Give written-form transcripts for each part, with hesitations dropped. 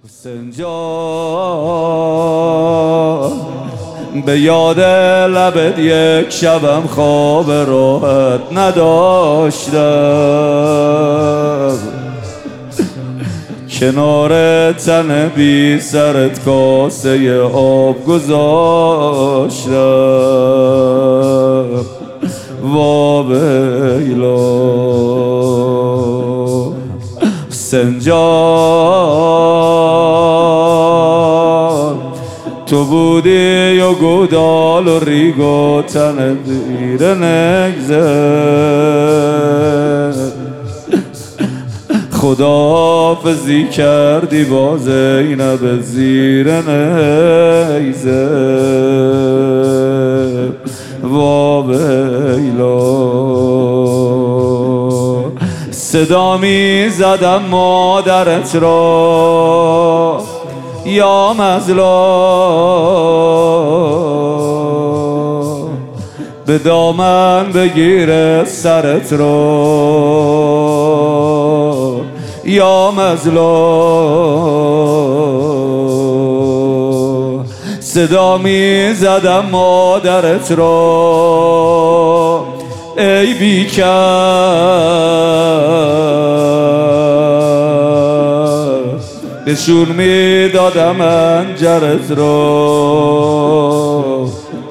حسین جان به یاد لبت یک شبم خواب راحت نداشتم، کنار تن بی سرت کاسه آب گذاشتم. وا بیلا حسین جان تو بودی و گودال و ریگ و تن دیر نگذر، خداحافظی کردی با زینب زیر نیزه. وا بیلا صدا می زدم مادرت را یا مظلوم، به دامن بگیر سرت را یا مظلوم. صدا می زدم مادرت را ای بیکر، نشون می دادم انجرت را.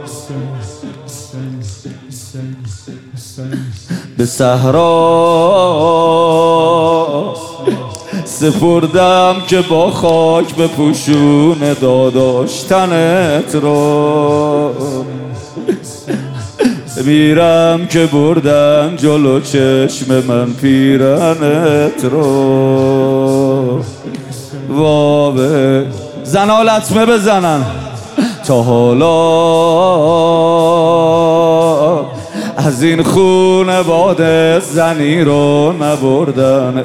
به صحرا سپردم که با خاک به پوشون داداشتنت را، میرم که بردن جلو چشم من پیرنت را. وابه زنا لطمه بزنن. تا حالا از این خونواده زنی رو نبردن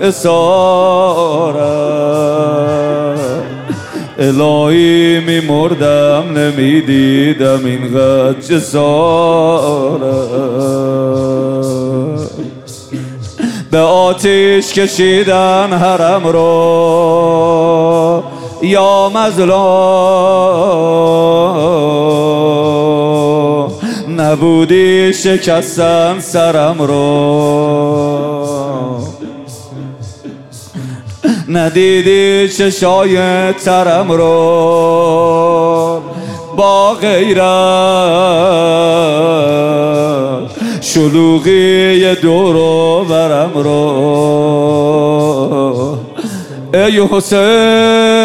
اسارت، الهی میمردم نمیدیدم اینقدر جسارت. به آتیش کشیدن حرم رو یا مظلوم، نبودی شکستن سرم رو، ندیدی چشای ترم رو با غیرت، شلوغی دور و برم رو. ای حسین